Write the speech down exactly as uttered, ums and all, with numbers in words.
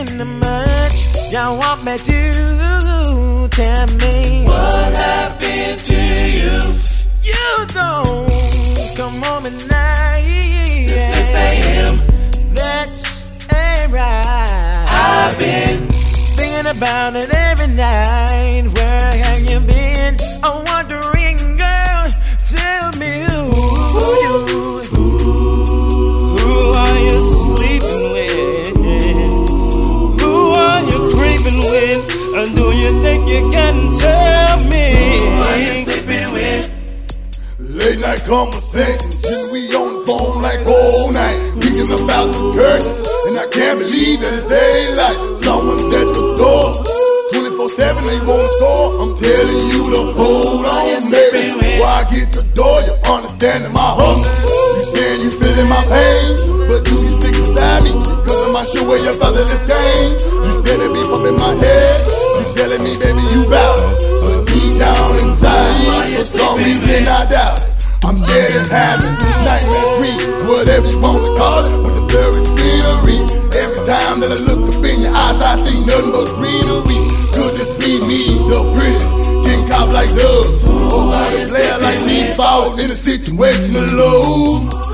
saying much. Y'all want me to tell me what happened to you? You don't come home at night Till six a m That's ain't right. I've been thinking about it every night. Where have you been? A wandering girl. Tell me who, who you, who are you sleeping with? Who are you creeping with? And do you think you can tell me? Who are you sleeping with? Late night conversations, and we on the phone like all night, thinking about the curtains, and I can't believe that it's daylight. Someone's at the door, twenty-four seven, they won't store. I'm telling you to hold on, baby. Before I get the door, you understanding my hustle. You saying you feeling my pain, but do you stick beside me? Cause I'm not sure where your brother this game. You steady be pumping my head, you telling me, baby, you bout it, but deep down inside, for some reason I doubt it. I'm dead and having nightmare dream, whatever you wanna call it, with the blurry scenery. Every time that I look up in your eyes, I see nothing but greenery. Could this be me, the pretty, getting caught like doves? Or could a player like me fall in a situation of love?